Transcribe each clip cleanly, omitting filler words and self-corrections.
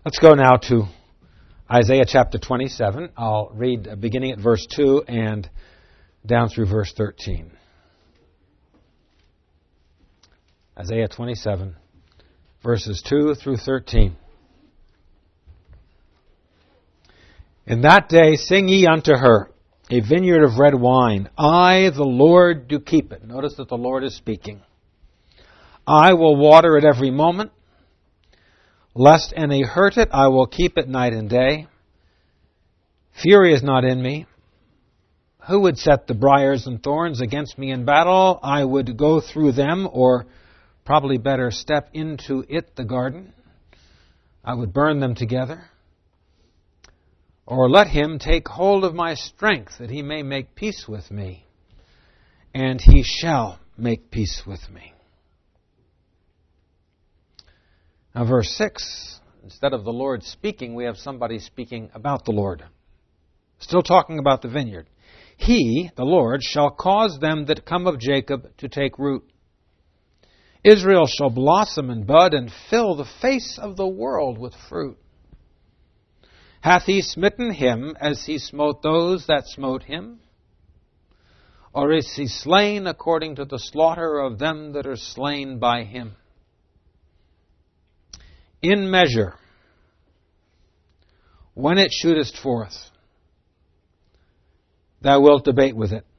Let's go now to Isaiah chapter 27. I'll read beginning at verse 2 and down through verse 13. Isaiah 27, verses 2 through 13. In that day sing ye unto her, a vineyard of red wine. I, the Lord, do keep it. Notice that the Lord is speaking. I will water it every moment. Lest any hurt it, I will keep it night and day. Fury is not in me. Who would set the briars and thorns against me in battle? I would go through them, or probably better, step into it, the garden. I would burn them together. Or let him take hold of my strength, that he may make peace with me. And he shall make peace with me. Now, verse 6, instead of the Lord speaking, we have somebody speaking about the Lord. Still talking about the vineyard. He, the Lord, shall cause them that come of Jacob to take root. Israel shall blossom and bud and fill the face of the world with fruit. Hath he smitten him as he smote those that smote him? Or is he slain according to the slaughter of them that are slain by him? In measure, when it shootest forth, thou wilt debate with it.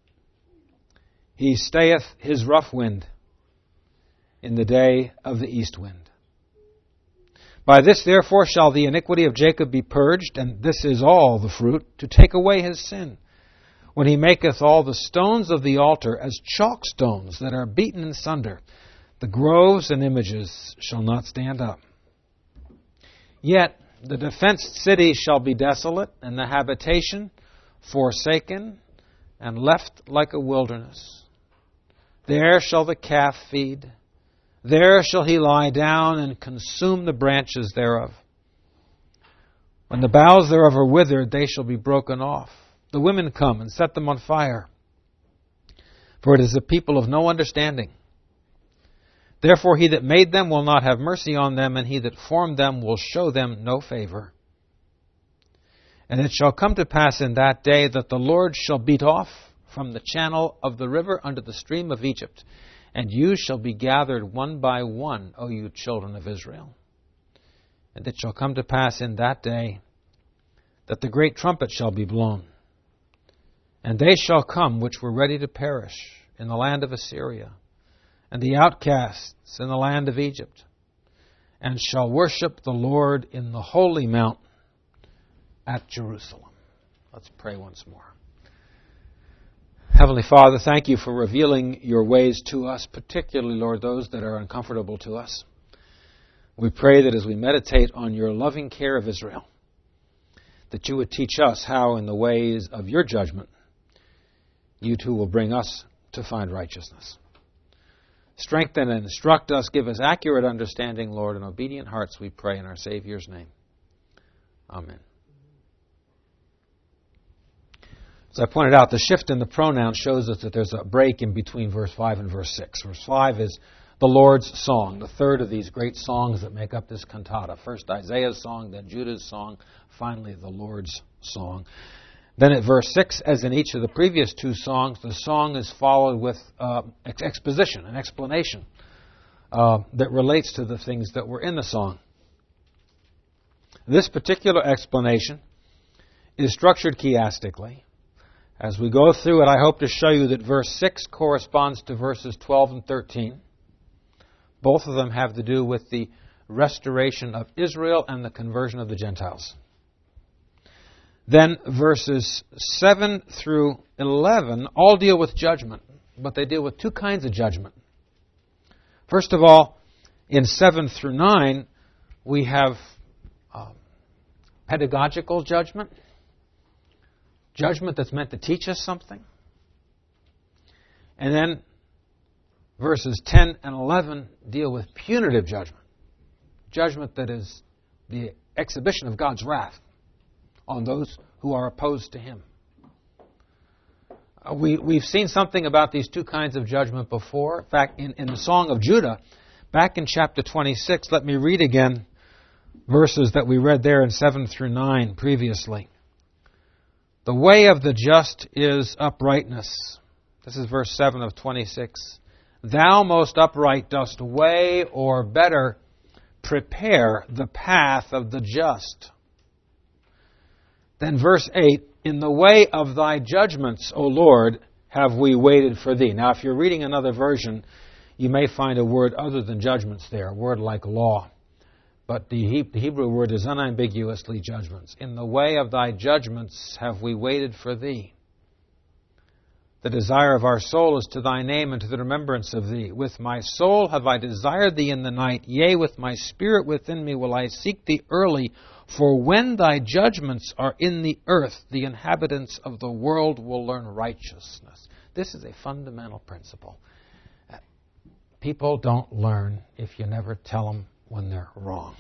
He stayeth his rough wind in the day of the east wind. By this therefore shall the iniquity of Jacob be purged, and this is all the fruit, to take away his sin. When he maketh all the stones of the altar as chalk stones that are beaten in sunder, the groves and images shall not stand up. Yet the defenced city shall be desolate, and the habitation forsaken, and left like a wilderness. There shall the calf feed. There shall he lie down and consume the branches thereof. When the boughs thereof are withered, they shall be broken off. The women come and set them on fire. For it is a people of no understanding. Therefore he that made them will not have mercy on them, and he that formed them will show them no favor. And it shall come to pass in that day that the Lord shall beat off from the channel of the river unto the stream of Egypt, and you shall be gathered one by one, O you children of Israel. And it shall come to pass in that day that the great trumpet shall be blown, and they shall come which were ready to perish in the land of Assyria, and the outcasts in the land of Egypt, and shall worship the Lord in the holy mount at Jerusalem. Let's pray once more. Heavenly Father, thank you for revealing your ways to us, particularly, Lord, those that are uncomfortable to us. We pray that as we meditate on your loving care of Israel, that you would teach us how in the ways of your judgment, you too will bring us to find righteousness. Strengthen and instruct us, give us accurate understanding, Lord, and obedient hearts, we pray in our Savior's name. Amen. As I pointed out, the shift in the pronoun shows us that there's a break in between verse 5 and verse 6. Verse 5 is the Lord's song, the third of these great songs that make up this cantata. First Isaiah's song, then Judah's song, finally the Lord's song. Then at verse 6, as in each of the previous two songs, the song is followed with exposition, an explanation that relates to the things that were in the song. This particular explanation is structured chiastically. As we go through it, I hope to show you that verse 6 corresponds to verses 12 and 13. Both of them have to do with the restoration of Israel and the conversion of the Gentiles. Then verses 7 through 11 all deal with judgment, but they deal with two kinds of judgment. First of all, in 7 through 9, we have pedagogical judgment. Judgment that's meant to teach us something. And then verses 10 and 11 deal with punitive judgment. Judgment that is the exhibition of God's wrath on those who are opposed to Him. We've seen something about these two kinds of judgment before. In fact, in the Song of Judah, back in chapter 26, let me read again verses that we read there in 7 through 9 previously. The way of the just is uprightness. This is verse 7 of 26. Thou, most upright, dost weigh, or better, prepare the path of the just. Then verse 8, in the way of thy judgments, O Lord, have we waited for thee. Now, if you're reading another version, you may find a word other than judgments there, a word like law. But the Hebrew word is unambiguously judgments. In the way of thy judgments have we waited for thee. The desire of our soul is to thy name and to the remembrance of thee. With my soul have I desired thee in the night. Yea, with my spirit within me will I seek thee early. For when thy judgments are in the earth, the inhabitants of the world will learn righteousness. This is a fundamental principle. People don't learn if you never tell them when they're wrong.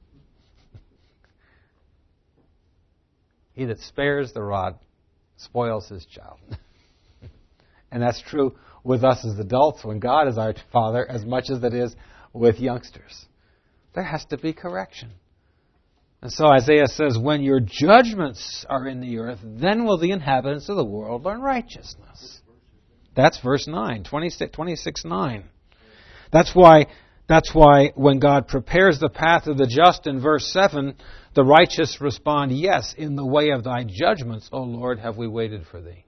He that spares the rod spoils his child. And that's true with us as adults when God is our Father as much as it is with youngsters. There has to be correction. And so Isaiah says, when your judgments are in the earth, then will the inhabitants of the world learn righteousness. That's verse 9, 26:9. That's why when God prepares the path of the just in verse 7, the righteous respond, yes, in the way of thy judgments, O Lord, have we waited for thee.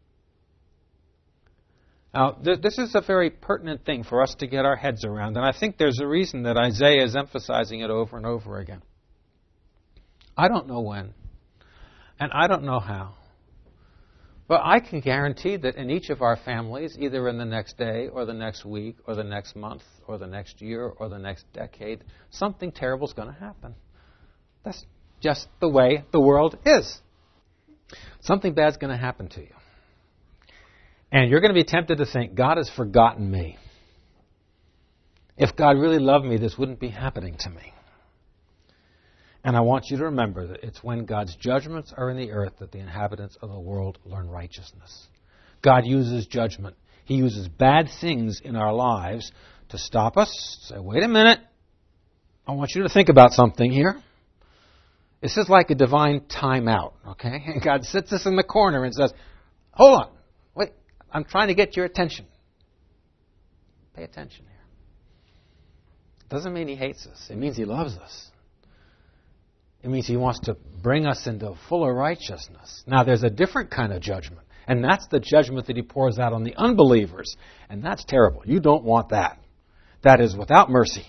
Now, this is a very pertinent thing for us to get our heads around, and I think there's a reason that Isaiah is emphasizing it over and over again. I don't know when, and I don't know how, but I can guarantee that in each of our families, either in the next day or the next week or the next month or the next year or the next decade, something terrible is going to happen. That's just the way the world is. Something bad's going to happen to you. And you're going to be tempted to think, God has forgotten me. If God really loved me, this wouldn't be happening to me. And I want you to remember that it's when God's judgments are in the earth that the inhabitants of the world learn righteousness. God uses judgment. He uses bad things in our lives to stop us, say, wait a minute, I want you to think about something here. This is like a divine timeout, okay? And God sits us in the corner and says, hold on, wait, I'm trying to get your attention. Pay attention here. Doesn't mean He hates us. It means He loves us. It means He wants to bring us into fuller righteousness. Now, there's a different kind of judgment, and that's the judgment that He pours out on the unbelievers, and that's terrible. You don't want that. That is without mercy.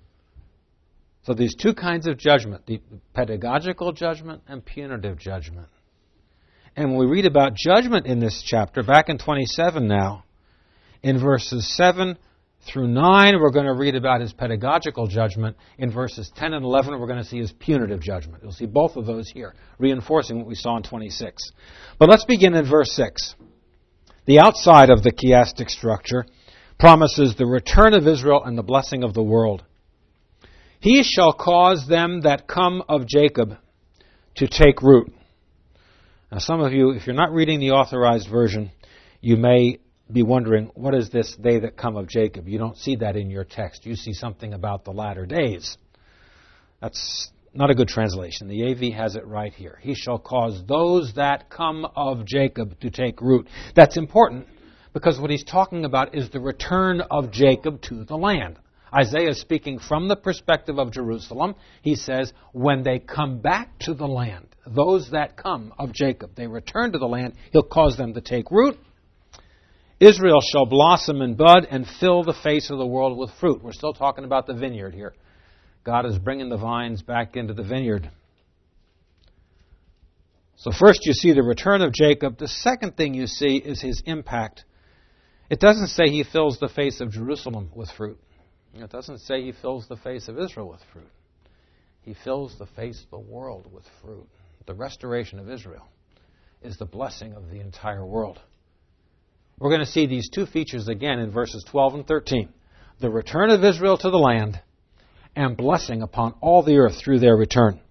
So these two kinds of judgment, the pedagogical judgment and punitive judgment. And when we read about judgment in this chapter, back in 27 now, in verses 7 through 9, we're going to read about His pedagogical judgment. In verses 10 and 11, we're going to see His punitive judgment. You'll see both of those here, reinforcing what we saw in 26. But let's begin in verse 6. The outside of the chiastic structure promises the return of Israel and the blessing of the world. He shall cause them that come of Jacob to take root. Now, some of you, if you're not reading the authorized version, you may be wondering, what is this they that come of Jacob? You don't see that in your text. You see something about the latter days. That's not a good translation. The AV has it right here. He shall cause those that come of Jacob to take root. That's important because what he's talking about is the return of Jacob to the land. Isaiah is speaking from the perspective of Jerusalem. He says, when they come back to the land, those that come of Jacob, they return to the land, He'll cause them to take root. Israel shall blossom and bud and fill the face of the world with fruit. We're still talking about the vineyard here. God is bringing the vines back into the vineyard. So first you see the return of Jacob. The second thing you see is His impact. It doesn't say He fills the face of Jerusalem with fruit. It doesn't say He fills the face of Israel with fruit. He fills the face of the world with fruit. The restoration of Israel is the blessing of the entire world. We're going to see these two features again in verses 12 and 13. The return of Israel to the land and blessing upon all the earth through their return.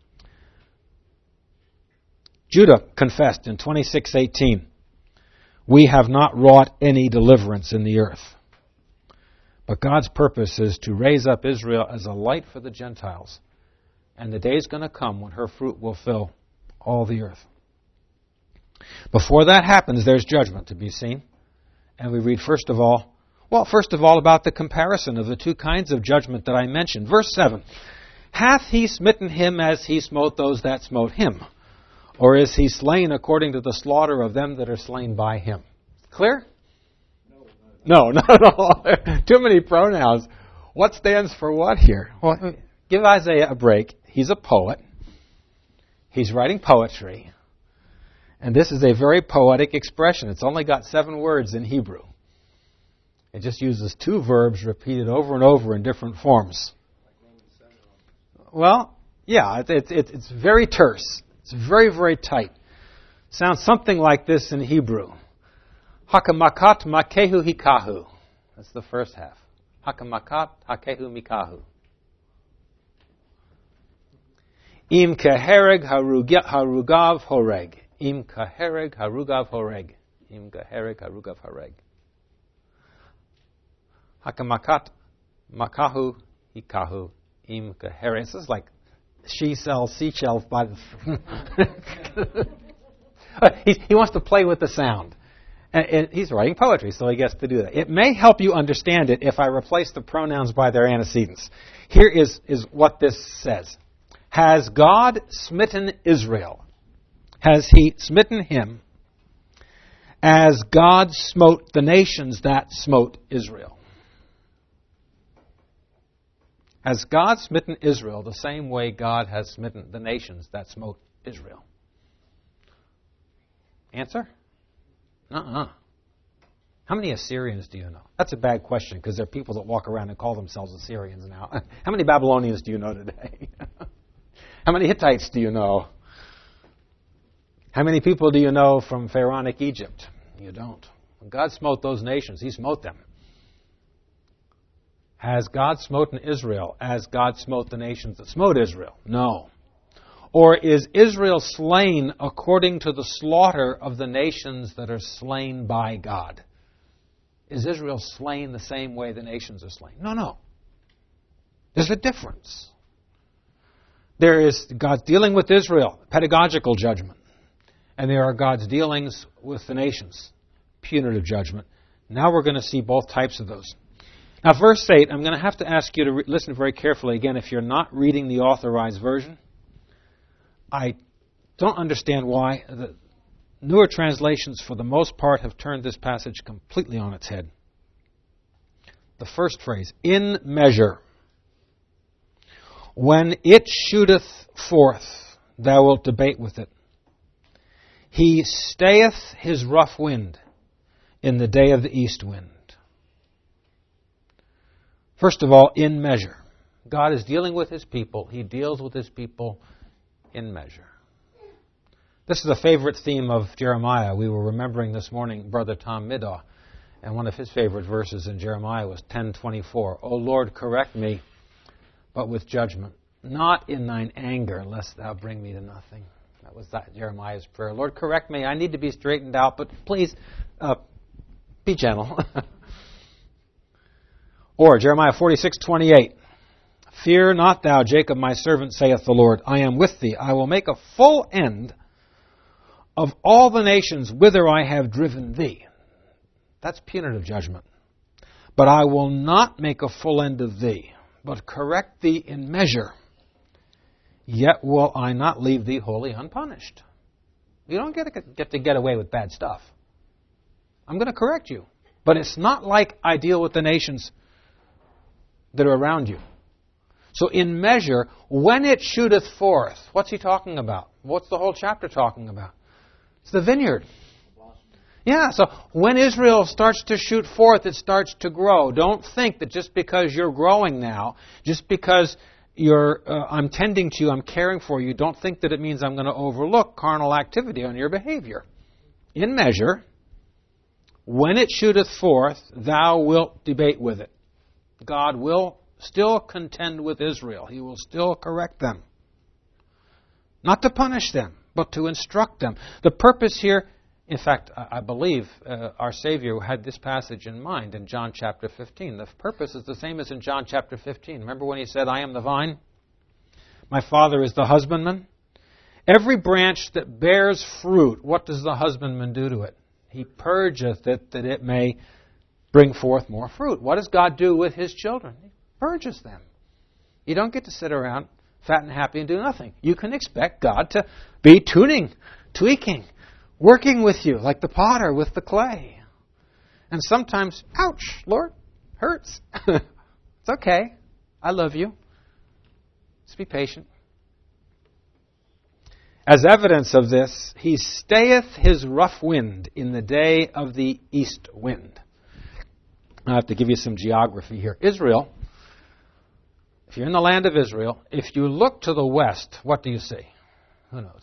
Judah confessed in 26:18, we have not wrought any deliverance in the earth. But God's purpose is to raise up Israel as a light for the Gentiles And the day is going to come when her fruit will fill all the earth. Before that happens, there's judgment to be seen. And we read first of all about the comparison of the two kinds of judgment that I mentioned. Verse 7. Hath he smitten him as he smote those that smote him? Or is he slain according to the slaughter of them that are slain by him? Clear? No, not at all. Too many pronouns. What stands for what here? Well, give Isaiah a break. He's a poet. He's writing poetry. And this is a very poetic expression. It's only got 7 words in Hebrew. It just uses 2 verbs repeated over and over in different forms. Well, yeah, it's very terse. It's very, very tight. Sounds something like this in Hebrew. Hakamakat makehu hikahu. That's the first half. Hakamakat hakehu mikahu. Im kahereg harugav horeg. Im kahereg harugav horeg. Im kahereg harugav horeg. Hakamakat makahu hikahu. Im kahereg. This is like she sells seashells by the... he wants to play with the sound. And he's writing poetry, so he gets to do that. It may help you understand it if I replace the pronouns by their antecedents. Here is what this says. Has God smitten Israel? Has he smitten him as God smote the nations that smote Israel? Has God smitten Israel the same way God has smitten the nations that smote Israel? Answer? How many Assyrians do you know? That's a bad question because there are people that walk around and call themselves Assyrians now. How many Babylonians do you know today? How many Hittites do you know? How many people do you know from Pharaonic Egypt? You don't. When God smote those nations, he smote them. Has God smoten Israel as God smote the nations that smote Israel? No. Or is Israel slain according to the slaughter of the nations that are slain by God? Is Israel slain the same way the nations are slain? No. There's a difference. There is God's dealing with Israel, pedagogical judgment. And there are God's dealings with the nations, punitive judgment. Now we're going to see both types of those. Now, verse 8, I'm going to have to ask you to listen very carefully. Again, if you're not reading the Authorized Version, I don't understand why. The newer translations, for the most part, have turned this passage completely on its head. The first phrase, in measure. When it shooteth forth, thou wilt debate with it. He stayeth his rough wind in the day of the east wind. First of all, in measure. God is dealing with his people. He deals with his people in measure. This is a favorite theme of Jeremiah. We were remembering this morning Brother Tom Middaugh, and one of his favorite verses in Jeremiah was 10:24. O Lord, correct me, but with judgment, not in thine anger, lest thou bring me to nothing. That was Jeremiah's prayer. Lord, correct me. I need to be straightened out, but please be gentle. Or Jeremiah 46:28. Fear not thou, Jacob, my servant, saith the Lord. I am with thee. I will make a full end of all the nations whither I have driven thee. That's punitive judgment. But I will not make a full end of thee, but correct thee in measure. Yet will I not leave thee wholly unpunished. You don't get to get away with bad stuff. I'm going to correct you. But it's not like I deal with the nations that are around you. So in measure, when it shooteth forth, what's he talking about? What's the whole chapter talking about? It's the vineyard. Yeah, so when Israel starts to shoot forth, it starts to grow. Don't think that just because you're growing now, just because I'm tending to you, I'm caring for you, don't think that it means I'm going to overlook carnal activity on your behavior. In measure, when it shooteth forth, thou wilt debate with it. God will still contend with Israel. He will still correct them. Not to punish them, but to instruct them. The purpose here, in fact, I believe our Savior had this passage in mind in John chapter 15. The purpose is the same as in John chapter 15. Remember when he said, I am the vine? My Father is the husbandman. Every branch that bears fruit, what does the husbandman do to it? He purgeth it that it may bring forth more fruit. What does God do with His children? He purges them. You don't get to sit around fat and happy and do nothing. You can expect God to be tuning, tweaking, working with you like the potter with the clay. And sometimes, ouch, Lord, hurts. It's okay. I love you. Just be patient. As evidence of this, He stayeth His rough wind in the day of the east wind. I have to give you some geography here. Israel, if you're in the land of Israel, if you look to the west, what do you see? Who knows?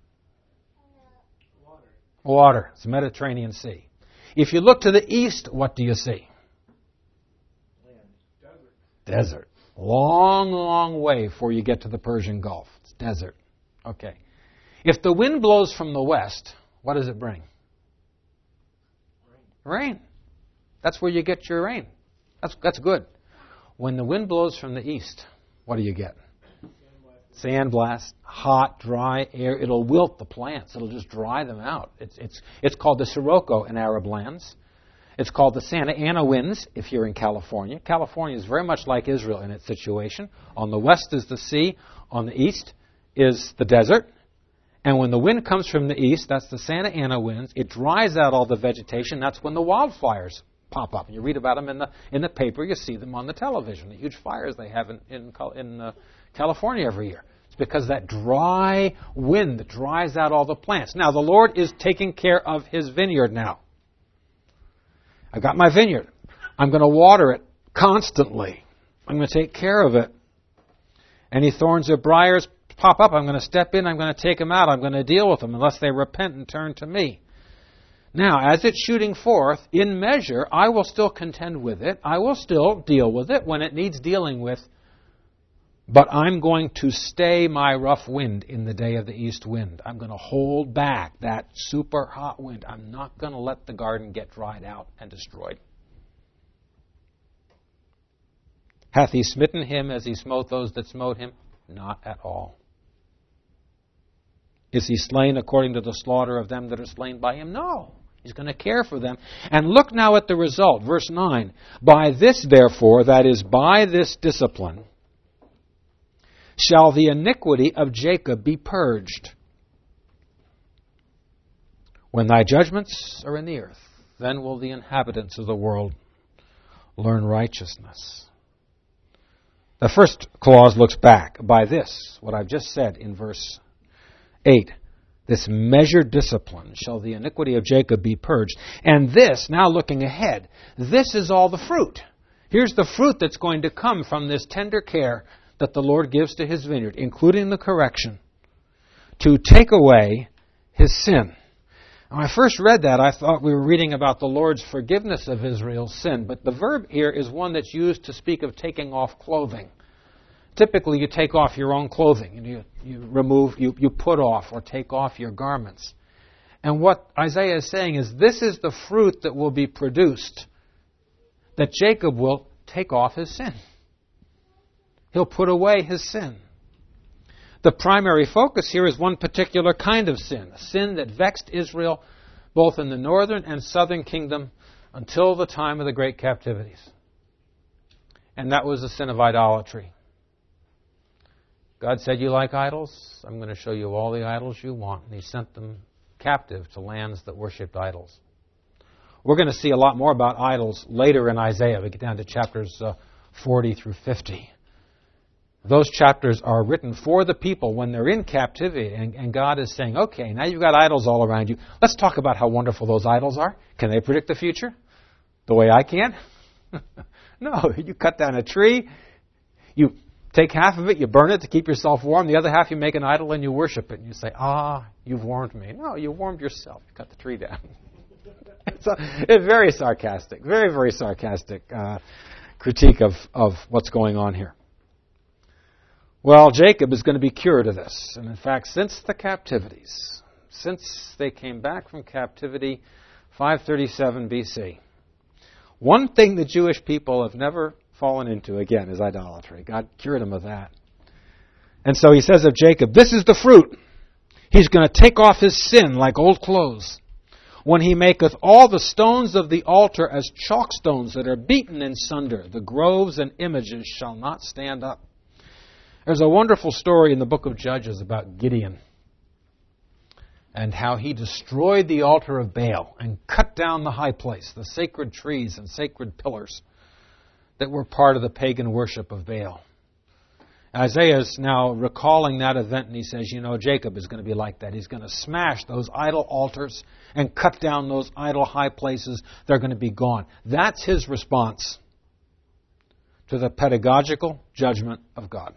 Water. It's the Mediterranean Sea. If you look to the east, what do you see? Land. Desert. Long, long way before you get to the Persian Gulf. It's desert. Okay. If the wind blows from the west, what does it bring? Rain. That's where you get your rain. That's good. When the wind blows from the east, what do you get? Sandblast, hot, dry air. It'll wilt the plants. It'll just dry them out. It's called the sirocco in Arab lands. It's called the Santa Ana winds if you're in California. California is very much like Israel in its situation. On the west is the sea. On the east is the desert. And when the wind comes from the east, that's the Santa Ana winds. It dries out all the vegetation. That's when the wildfires pop up. And you read about them in the paper. You see them on the television. The huge fires they have in California every year. It's because that dry wind that dries out all the plants. Now, the Lord is taking care of His vineyard now. I got my vineyard. I'm going to water it constantly. I'm going to take care of it. Any thorns or briars pop up, I'm going to step in, I'm going to take them out, I'm going to deal with them unless they repent and turn to me. Now, as it's shooting forth, in measure, I will still contend with it. I will still deal with it when it needs dealing with. But I'm going to stay my rough wind in the day of the east wind. I'm going to hold back that super hot wind. I'm not going to let the garden get dried out and destroyed. Hath He smitten him as He smote those that smote him? Not at all. Is He slain according to the slaughter of them that are slain by Him? No. He's going to care for them. And look now at the result. Verse 9. By this, therefore, that is, by this discipline, shall the iniquity of Jacob be purged. When thy judgments are in the earth, then will the inhabitants of the world learn righteousness. The first clause looks back. By this, what I've just said in verse 8, this measured discipline shall the iniquity of Jacob be purged. And this, now looking ahead, this is all the fruit. Here's the fruit that's going to come from this tender care that the Lord gives to His vineyard, including the correction, to take away His sin. When I first read that, I thought we were reading about the Lord's forgiveness of Israel's sin, but the verb here is one that's used to speak of taking off clothing. Typically, you take off your own clothing, and you put off or take off your garments. And what Isaiah is saying is, this is the fruit that will be produced, that Jacob will take off his sin. He'll put away his sin. The primary focus here is one particular kind of sin, a sin that vexed Israel both in the northern and southern kingdom until the time of the great captivities. And that was the sin of idolatry. God said, you like idols? I'm going to show you all the idols you want. And He sent them captive to lands that worshipped idols. We're going to see a lot more about idols later in Isaiah. We get down to chapters 40 through 50. Those chapters are written for the people when they're in captivity, and God is saying, okay, now you've got idols all around you. Let's talk about how wonderful those idols are. Can they predict the future the way I can? No, you cut down a tree, you take half of it, you burn it to keep yourself warm, the other half you make an idol and you worship it. And you say, you've warmed me. No, you warmed yourself. You cut the tree down. It's very sarcastic, very, very sarcastic critique of what's going on here. Well, Jacob is going to be cured of this. And in fact, since the captivities, since they came back from captivity, 537 BC, one thing the Jewish people have never fallen into, again, is idolatry. God cured them of that. And so he says of Jacob, this is the fruit. He's going to take off his sin like old clothes. When he maketh all the stones of the altar as chalk stones that are beaten in sunder, the groves and images shall not stand up. There's a wonderful story in the book of Judges about Gideon and how he destroyed the altar of Baal and cut down the high place, the sacred trees and sacred pillars that were part of the pagan worship of Baal. Isaiah is now recalling that event, and he says, Jacob is going to be like that. He's going to smash those idol altars and cut down those idol high places. They're going to be gone. That's his response to the pedagogical judgment of God.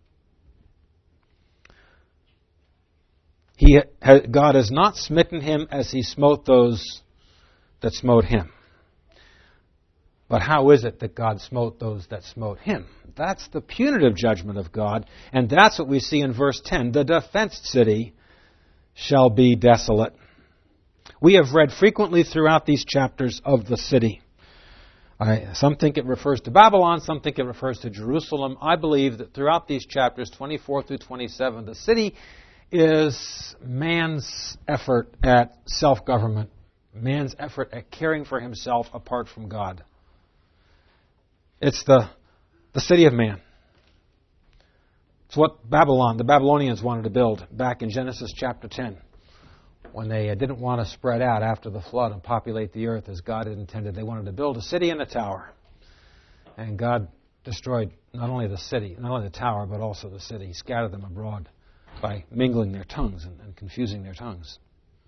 God has not smitten him as he smote those that smote him. But how is it that God smote those that smote him? That's the punitive judgment of God, and that's what we see in verse 10. The defenced city shall be desolate. We have read frequently throughout these chapters of the city. Some think it refers to Babylon, some think it refers to Jerusalem. I believe that throughout these chapters, 24 through 27, the city is man's effort at self-government, man's effort at caring for himself apart from God. It's the city of man. It's what the Babylonians wanted to build back in Genesis chapter 10 when they didn't want to spread out after the flood and populate the earth as God had intended. They wanted to build a city and a tower. And God destroyed not only the city, not only the tower, but also the city. He scattered them abroad by mingling their tongues and confusing their tongues.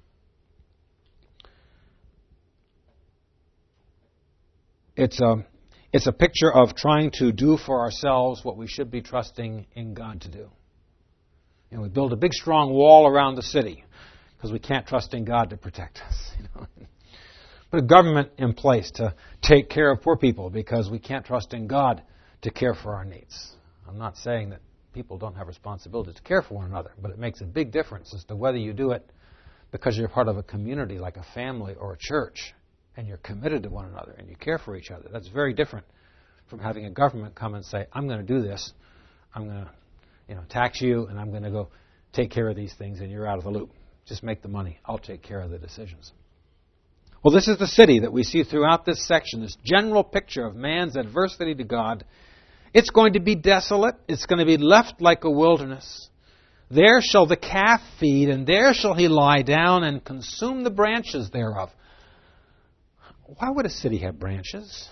It's a picture of trying to do for ourselves what we should be trusting in God to do. We build a big, strong wall around the city because we can't trust in God to protect us. Put a government in place to take care of poor people because we can't trust in God to care for our needs. I'm not saying that people don't have responsibility to care for one another, but it makes a big difference as to whether you do it because you're part of a community like a family or a church, and you're committed to one another and you care for each other. That's very different from having a government come and say, I'm going to do this. I'm going to tax you, and I'm going to go take care of these things, and you're out of the loop. Just make the money. I'll take care of the decisions. Well, this is the city that we see throughout this section, this general picture of man's adversity to God. It's going to be desolate. It's going to be left like a wilderness. There shall the calf feed, and there shall he lie down and consume the branches thereof. Why would a city have branches?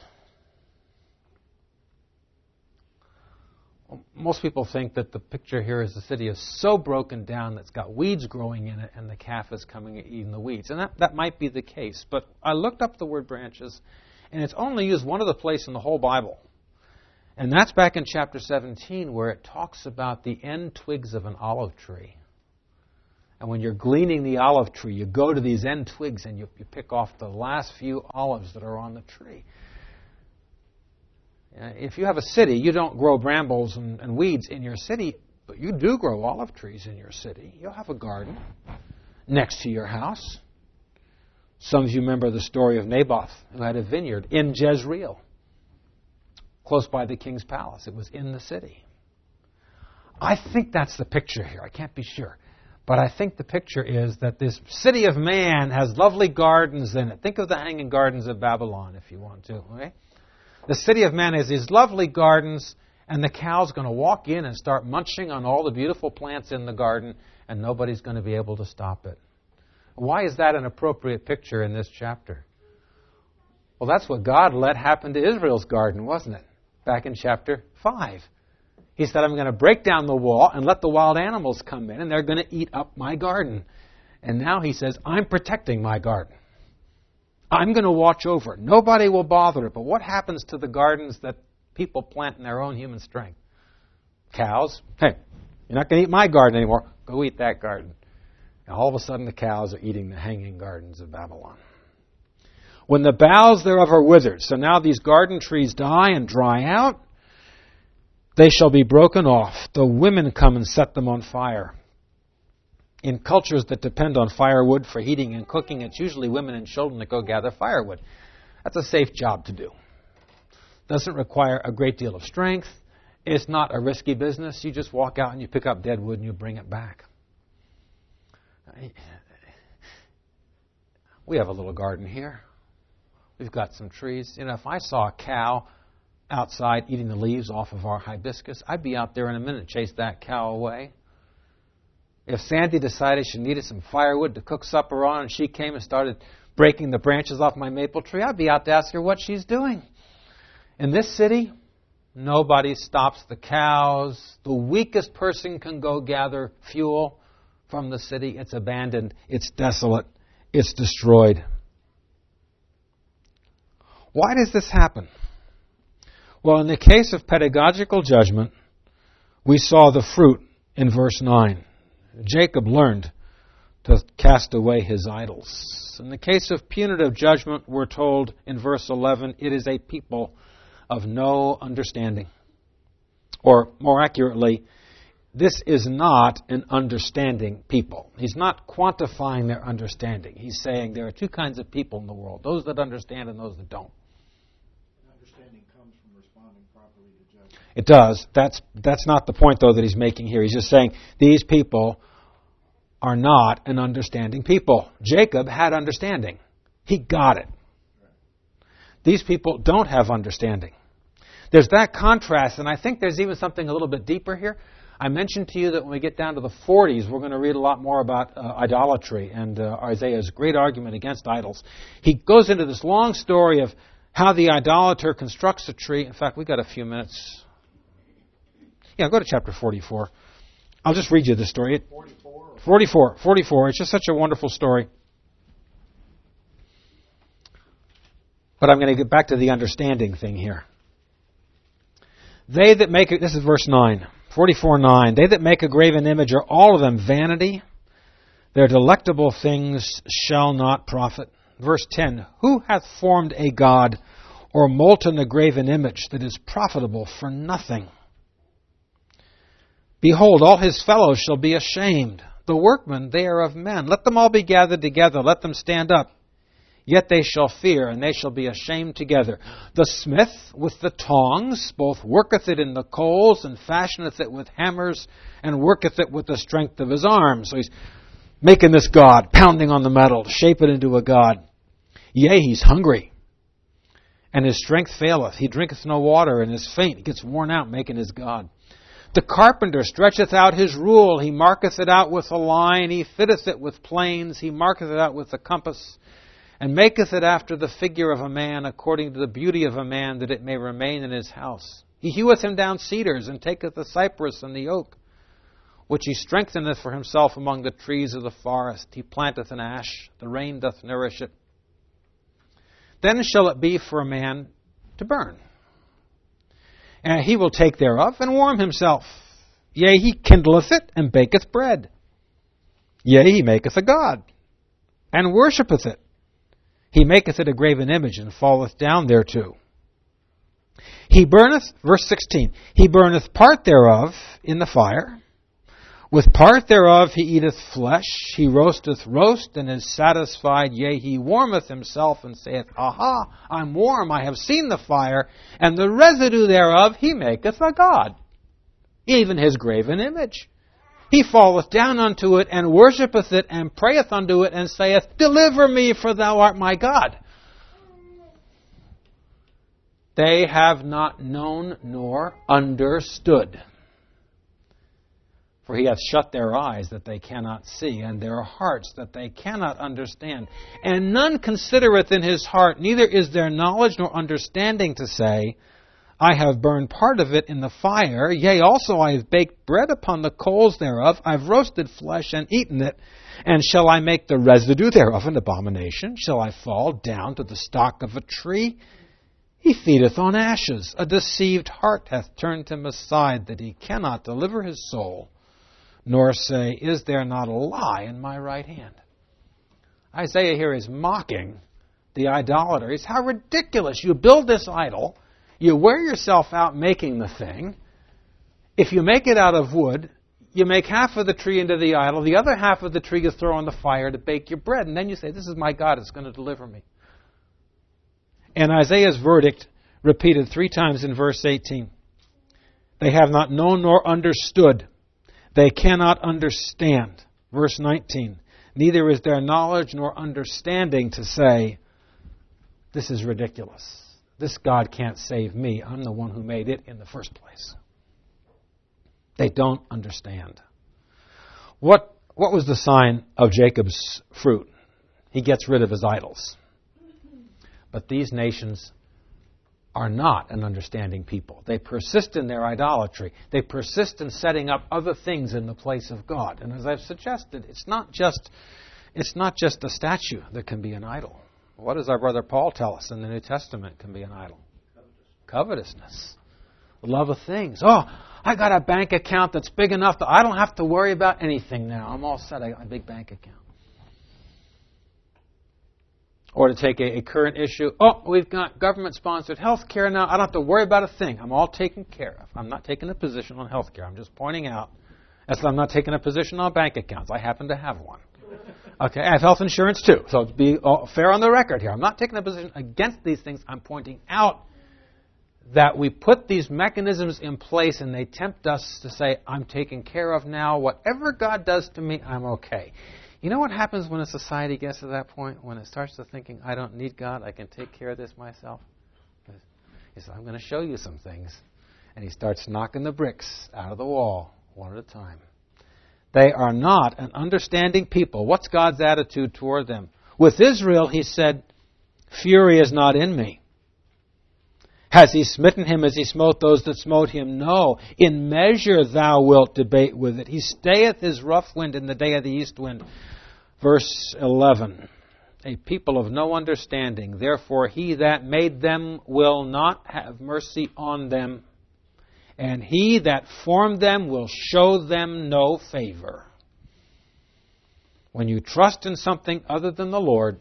Well, most people think that the picture here is the city is so broken down that it's got weeds growing in it and the calf is coming and eating the weeds. And that might be the case. But I looked up the word branches, and it's only used one other place in the whole Bible. And that's back in chapter 17 where it talks about the end twigs of an olive tree. And when you're gleaning the olive tree, you go to these end twigs and you pick off the last few olives that are on the tree. If you have a city, you don't grow brambles and weeds in your city, but you do grow olive trees in your city. You'll have a garden next to your house. Some of you remember the story of Naboth, who had a vineyard in Jezreel, close by the king's palace. It was in the city. I think that's the picture here. I can't be sure. But I think the picture is that this city of man has lovely gardens in it. Think of the hanging gardens of Babylon if you want to. Okay? The city of man has these lovely gardens, and the cow's going to walk in and start munching on all the beautiful plants in the garden, and nobody's going to be able to stop it. Why is that an appropriate picture in this chapter? Well, that's what God let happen to Israel's garden, wasn't it? Back in chapter 5. He said, I'm going to break down the wall and let the wild animals come in, and they're going to eat up my garden. And now he says, I'm protecting my garden. I'm going to watch over it. Nobody will bother it. But what happens to the gardens that people plant in their own human strength? Cows. Hey, you're not going to eat my garden anymore. Go eat that garden. And all of a sudden the cows are eating the hanging gardens of Babylon. When the boughs thereof are withered, so now these garden trees die and dry out, they shall be broken off. The women come and set them on fire. In cultures that depend on firewood for heating and cooking, it's usually women and children that go gather firewood. That's a safe job to do. Doesn't require a great deal of strength, It's not a risky business. You just walk out and you pick up dead wood and you bring it back. We have a little garden here. We've got some trees. If I saw a cow outside eating the leaves off of our hibiscus, I'd be out there in a minute, chase that cow away. If Sandy decided she needed some firewood to cook supper on and she came and started breaking the branches off my maple tree, I'd be out to ask her what she's doing. In this city, nobody stops the cows. The weakest person can go gather fuel from the city. It's abandoned. It's desolate. It's destroyed. Why does this happen? Well, in the case of pedagogical judgment, we saw the fruit in verse 9. Jacob learned to cast away his idols. In the case of punitive judgment, we're told in verse 11, it is a people of no understanding. Or, more accurately, this is not an understanding people. He's not quantifying their understanding. He's saying there are two kinds of people in the world, those that understand and those that don't. Understanding comes from responding properly to judgment. It does. That's not the point, though, that he's making here. He's just saying these people are not an understanding people. Jacob had understanding. He got it. These people don't have understanding. There's that contrast, and I think there's even something a little bit deeper here. I mentioned to you that when we get down to the 40s, we're going to read a lot more about idolatry and Isaiah's great argument against idols. He goes into this long story of how the idolater constructs a tree. In fact, we've got a few minutes. Yeah, go to chapter 44. I'll just read you the story. 44. It's just such a wonderful story. But I'm going to get back to the understanding thing here. They that make this is verse 9, 44:9. They that make a graven image are all of them vanity. Their delectable things shall not profit. Verse 10. Who hath formed a god or molten a graven image that is profitable for nothing? Behold, all his fellows shall be ashamed. The workmen, they are of men. Let them all be gathered together. Let them stand up. Yet they shall fear, and they shall be ashamed together. The smith with the tongs both worketh it in the coals, and fashioneth it with hammers, and worketh it with the strength of his arm. So he's making this god, pounding on the metal, to shape it into a god. Yea, he's hungry, and his strength faileth. He drinketh no water, and is faint. He gets worn out making his god. The carpenter stretcheth out his rule. He marketh it out with a line. He fitteth it with planes. He marketh it out with a compass. And maketh it after the figure of a man, according to the beauty of a man, that it may remain in his house. He heweth him down cedars, and taketh the cypress and the oak, which he strengtheneth for himself among the trees of the forest. He planteth an ash, the rain doth nourish it. Then shall it be for a man to burn. And he will take thereof, and warm himself. Yea, he kindleth it, and baketh bread. Yea, he maketh a god, and worshippeth it. He maketh it a graven image, and falleth down thereto. He burneth, verse 16, he burneth part thereof in the fire. With part thereof he eateth flesh. He roasteth roast, and is satisfied. Yea, he warmeth himself, and saith, Aha, I'm warm, I have seen the fire. And the residue thereof he maketh a god, even his graven image. He falleth down unto it, and worshippeth it, and prayeth unto it, and saith, Deliver me, for thou art my God. They have not known nor understood. For he hath shut their eyes that they cannot see, and their hearts that they cannot understand. And none considereth in his heart, neither is there knowledge nor understanding to say, I have burned part of it in the fire. Yea, also I have baked bread upon the coals thereof. I have roasted flesh and eaten it. And shall I make the residue thereof an abomination? Shall I fall down to the stock of a tree? He feedeth on ashes. A deceived heart hath turned him aside, that he cannot deliver his soul, nor say, Is there not a lie in my right hand? Isaiah here is mocking the idolater. He's, how ridiculous. You build this idol. You wear yourself out making the thing. If you make it out of wood, you make half of the tree into the idol. The other half of the tree you throw in the fire to bake your bread. And then you say, This is my God. It's going to deliver me. And Isaiah's verdict repeated 3 times in verse 18. They have not known nor understood. They cannot understand. Verse 19. Neither is there knowledge nor understanding to say, this is ridiculous. This God can't save me. I'm the one who made it in the first place. They don't understand. What was the sign of Jacob's fruit? He gets rid of his idols. But these nations are not an understanding people. They persist in their idolatry. They persist in setting up other things in the place of God. And as I've suggested, it's not just a statue that can be an idol. What does our brother Paul tell us in the New Testament can be an idol? Covetousness. The love of things. Oh, I got a bank account that's big enough that I don't have to worry about anything now. I'm all set. I got a big bank account. Or to take a current issue, oh, we've got government-sponsored health care now. I don't have to worry about a thing. I'm all taken care of. I'm not taking a position on health care. I'm just pointing out that I'm not taking a position on bank accounts. I happen to have one. Okay, I have health insurance too. So to be fair on the record here, I'm not taking a position against these things. I'm pointing out that we put these mechanisms in place and they tempt us to say, I'm taken care of now. Whatever God does to me, I'm okay. You know what happens when a society gets to that point? When it starts to thinking, I don't need God, I can take care of this myself? He says, I'm going to show you some things. And he starts knocking the bricks out of the wall one at a time. They are not an understanding people. What's God's attitude toward them? With Israel, he said, fury is not in me. Has he smitten him as he smote those that smote him? No. In measure thou wilt debate with it. He stayeth his rough wind in the day of the east wind. Verse 11. A people of no understanding. Therefore he that made them will not have mercy on them. And he that formed them will show them no favor. When you trust in something other than the Lord,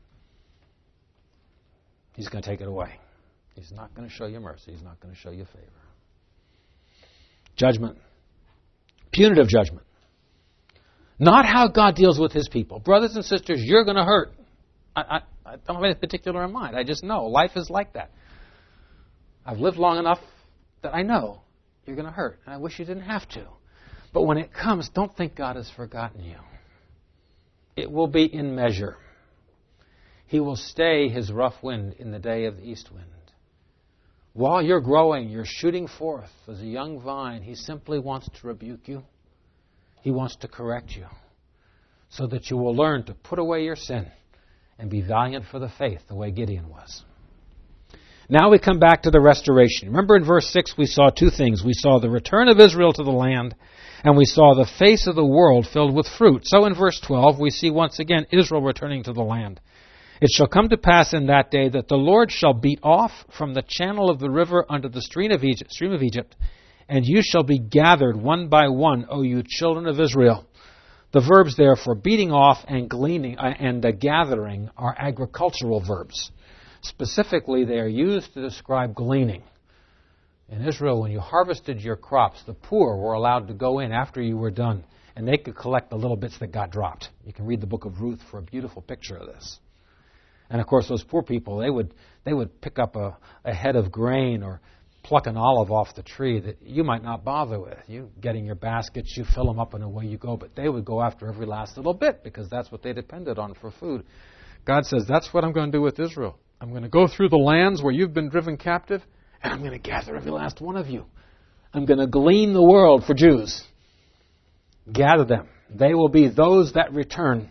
he's going to take it away. He's not going to show you mercy. He's not going to show you favor. Judgment. Punitive judgment. Not how God deals with his people. Brothers and sisters, you're going to hurt. I don't have any particular in mind. I just know life is like that. I've lived long enough that I know you're going to hurt. And I wish you didn't have to. But when it comes, don't think God has forgotten you. It will be in measure. He will stay his rough wind in the day of the east wind. While you're growing, you're shooting forth as a young vine, he simply wants to rebuke you. He wants to correct you so that you will learn to put away your sin and be valiant for the faith the way Gideon was. Now we come back to the restoration. Remember in verse 6 we saw two things. We saw the return of Israel to the land and we saw the face of the world filled with fruit. So in verse 12 we see once again Israel returning to the land. It shall come to pass in that day that the Lord shall beat off from the channel of the river unto the stream of Egypt, and you shall be gathered one by one, O you children of Israel. The verbs there for beating off and gleaning and gathering are agricultural verbs. Specifically, they are used to describe gleaning. In Israel, when you harvested your crops, the poor were allowed to go in after you were done, and they could collect the little bits that got dropped. You can read the book of Ruth for a beautiful picture of this. And of course, those poor people, they would pick up a head of grain or pluck an olive off the tree that you might not bother with. You get in your baskets, you fill them up, and away you go. But they would go after every last little bit because that's what they depended on for food. God says, that's what I'm going to do with Israel. I'm going to go through the lands where you've been driven captive, and I'm going to gather every last one of you. I'm going to glean the world for Jews. Gather them. They will be those that return.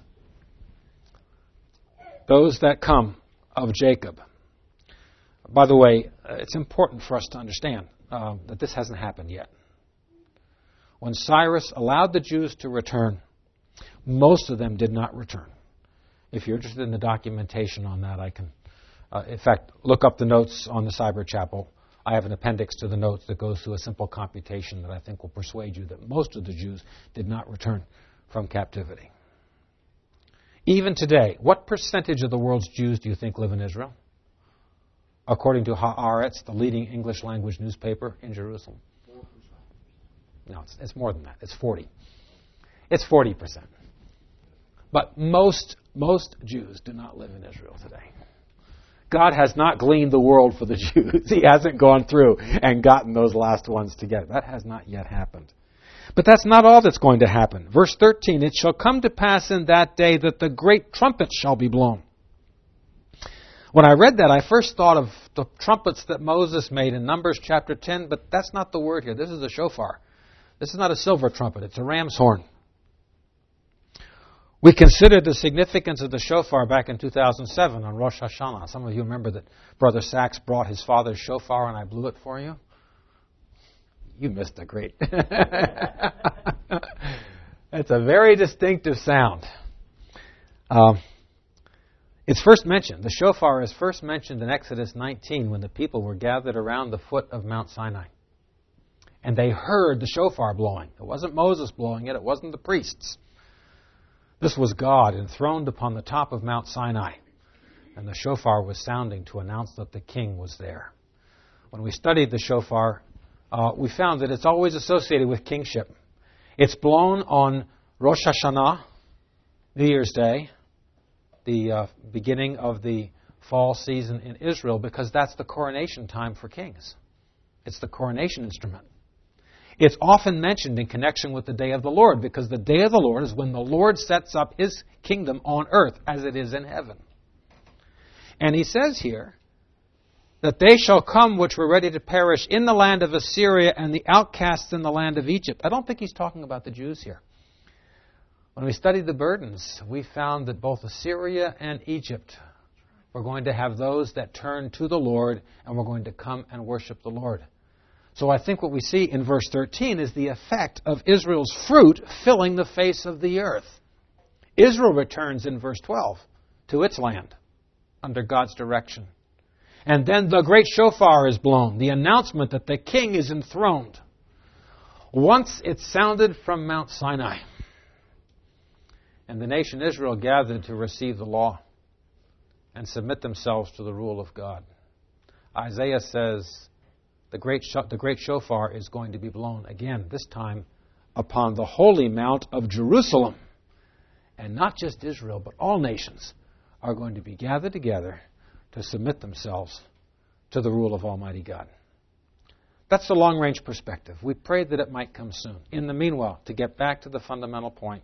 Those that come of Jacob. By the way, it's important for us to understand that this hasn't happened yet. When Cyrus allowed the Jews to return, most of them did not return. If you're interested in the documentation on that, I can, in fact, look up the notes on the Cyber Chapel. I have an appendix to the notes that goes through a simple computation that I think will persuade you that most of the Jews did not return from captivity. Even today, what percentage of the world's Jews do you think live in Israel? According to Haaretz, the leading English language newspaper in Jerusalem. 4%. No, it's more than that. It's 40. It's 40%. But most Jews do not live in Israel today. God has not gleaned the world for the Jews. He hasn't gone through and gotten those last ones together. That has not yet happened. But that's not all that's going to happen. Verse 13, it shall come to pass in that day that the great trumpet shall be blown. When I read that, I first thought of the trumpets that Moses made in Numbers chapter 10, but that's not the word here. This is a shofar. This is not a silver trumpet. It's a ram's horn. We considered the significance of the shofar back in 2007 on Rosh Hashanah. Some of you remember that Brother Sachs brought his father's shofar and I blew it for you. You missed a great. It's a very distinctive sound. It's first mentioned. The shofar is first mentioned in Exodus 19 when the people were gathered around the foot of Mount Sinai. And they heard the shofar blowing. It wasn't Moses blowing it. It wasn't the priests. This was God enthroned upon the top of Mount Sinai. And the shofar was sounding to announce that the king was there. When we studied the shofar, we found that it's always associated with kingship. It's blown on Rosh Hashanah, New Year's Day, the beginning of the fall season in Israel, because that's the coronation time for kings. It's the coronation instrument. It's often mentioned in connection with the day of the Lord, because the day of the Lord is when the Lord sets up His kingdom on earth as it is in heaven. And He says here that they shall come which were ready to perish in the land of Assyria and the outcasts in the land of Egypt. I don't think He's talking about the Jews here. When we studied the burdens, we found that both Assyria and Egypt were going to have those that turn to the Lord and were going to come and worship the Lord. So I think what we see in verse 13 is the effect of Israel's fruit filling the face of the earth. Israel returns in verse 12 to its land under God's direction. And then the great shofar is blown, the announcement that the king is enthroned. Once it sounded from Mount Sinai, and the nation Israel gathered to receive the law and submit themselves to the rule of God. Isaiah says the great shofar is going to be blown again, this time upon the holy mount of Jerusalem. And not just Israel, but all nations are going to be gathered together to submit themselves to the rule of Almighty God. That's the long-range perspective. We prayed that it might come soon. In the meanwhile, to get back to the fundamental point,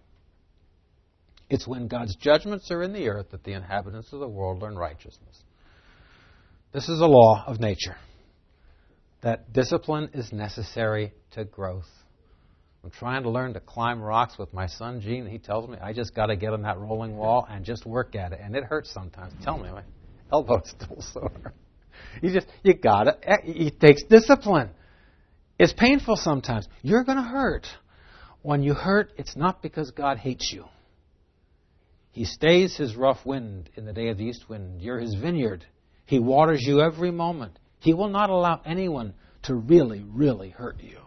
it's when God's judgments are in the earth that the inhabitants of the world learn righteousness. This is a law of nature, that discipline is necessary to growth. I'm trying to learn to climb rocks with my son, Gene. He tells me I just got to get on that rolling wall and just work at it. And it hurts sometimes. Tell me, my elbow's still sore. You got it. It takes discipline. It's painful sometimes. You're going to hurt. When you hurt, it's not because God hates you. He stays His rough wind in the day of the east wind. You're His vineyard. He waters you every moment. He will not allow anyone to really, really hurt you.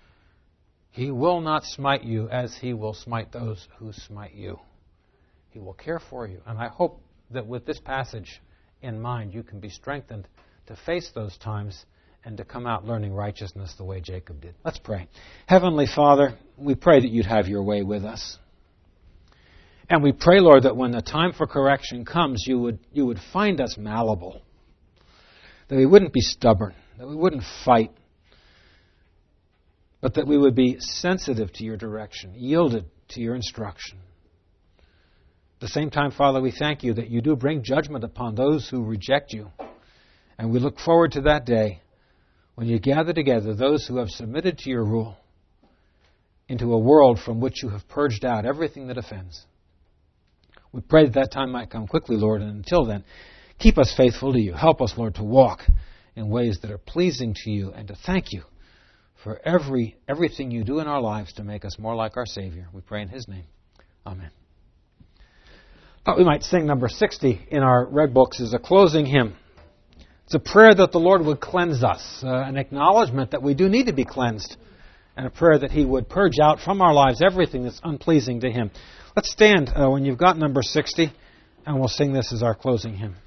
He will not smite you as He will smite those who smite you. He will care for you. And I hope that with this passage in mind, you can be strengthened to face those times and to come out learning righteousness the way Jacob did. Let's pray. Heavenly Father, we pray that You'd have Your way with us. And we pray, Lord, that when the time for correction comes, You would find us malleable. That we wouldn't be stubborn. That we wouldn't fight. But that we would be sensitive to Your direction, yielded to Your instruction. At the same time, Father, we thank You that You do bring judgment upon those who reject You. And we look forward to that day when You gather together those who have submitted to Your rule into a world from which You have purged out everything that offends. We pray that time might come quickly, Lord, and until then, keep us faithful to You. Help us, Lord, to walk in ways that are pleasing to You and to thank You for everything You do in our lives to make us more like our Savior. We pray in His name. Amen. Thought we might sing number 60 in our red books as a closing hymn. It's a prayer that the Lord would cleanse us, an acknowledgement that we do need to be cleansed, and a prayer that He would purge out from our lives everything that's unpleasing to Him. Let's stand when you've got number 60, and we'll sing this as our closing hymn.